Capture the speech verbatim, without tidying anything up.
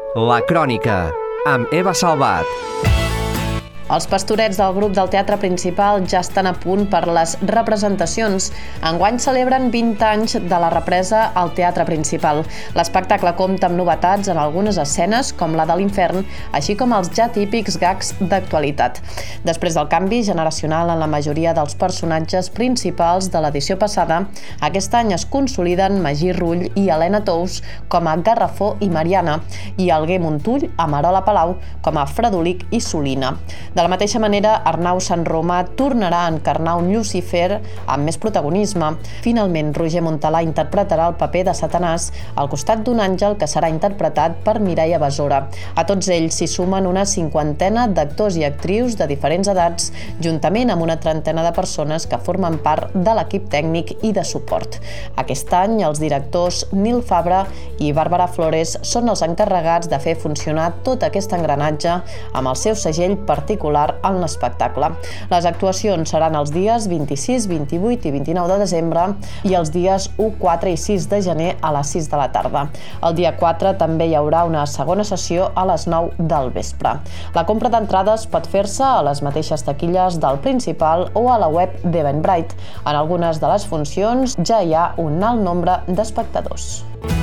La Crònica, amb Eva Salvat. Els pastorets del grup del Teatre Principal ja estan a punt per les representacions. Enguany celebren vint anys de la represa al Teatre Principal. L'espectacle compta amb novetats en algunes escenes, com la de l'Infern, així com els ja típics gags d'actualitat. Després del canvi generacional en la majoria dels personatges principals de l'edició passada, aquest any es consoliden Magí Rull i Helena Tous com a Garrafó i Mariana i Alguer Montull a Marola Palau com a Fredolic i Solina. De la mateixa manera, Arnau Sant Romà tornarà a encarnar un Llucifer amb més protagonisme. Finalment, Roger Montalà interpretarà el paper de Satanàs al costat d'un àngel que serà interpretat per Mireia Besora. A tots ells s'hi sumen una cinquantena d'actors i actrius de diferents edats, juntament amb una trentena de persones que formen part de l'equip tècnic i de suport. Aquest any, els directors Nil Fabra i Bàrbara Flores són els encarregats de fer funcionar tot aquest engranatge amb el seu segell particular en l'espectacle. Les actuacions seran els dies vint-i-sis, vint-i-vuit i vint-i-nou de desembre i els dies u, quatre i sis de gener a les sis de la tarda. El dia quatre també hi haurà una segona sessió a les nou del vespre. La compra d'entrades pot fer-se a les mateixes taquilles del Principal o a la web d'Eventbrite. En algunes de les funcions ja hi ha un alt nombre d'espectadors.